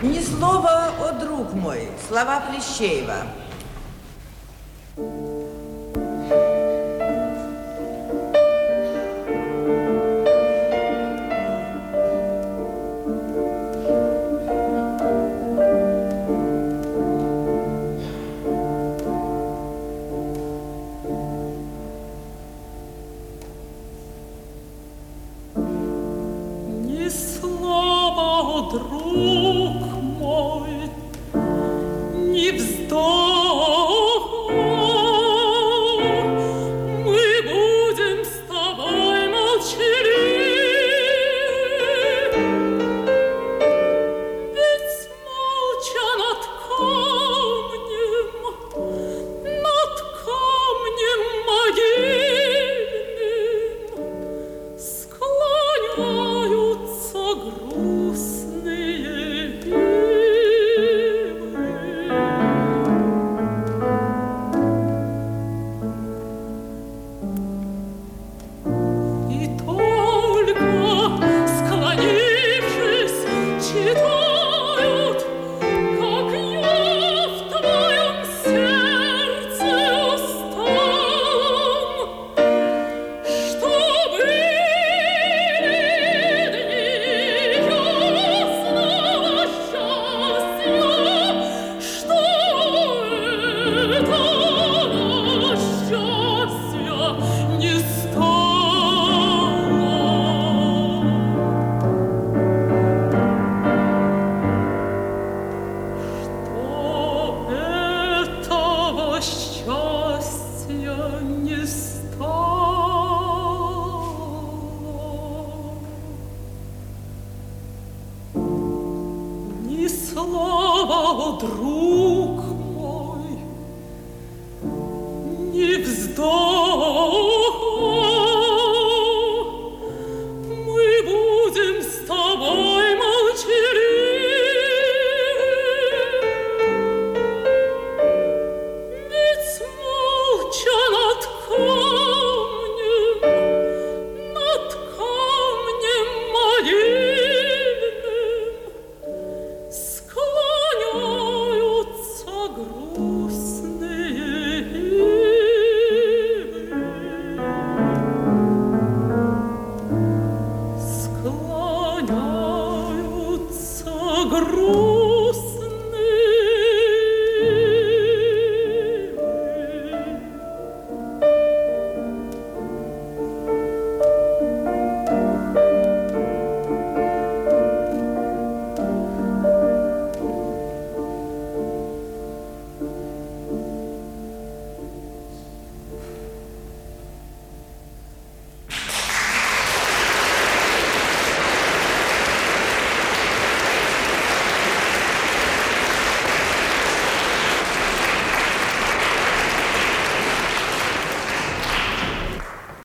Ни слова, о друг мой, слова Плещеева. Ни слова, о друг мой, ни вздох. Мы будем с тобой молчаливы, ведь молча над камнем могильным склоняются грустные ивы. И только склонившись, читают, как я в твоем сердце усталом, что были дни ясного счастья, что этого счастья не стало. Этого счастья не стало. Ни слова, о друг мой, ни вздох. Мы будем с тобой молчаливы, ведь молча над камнем могильным склоняются грустные ивы. Склоняются грустные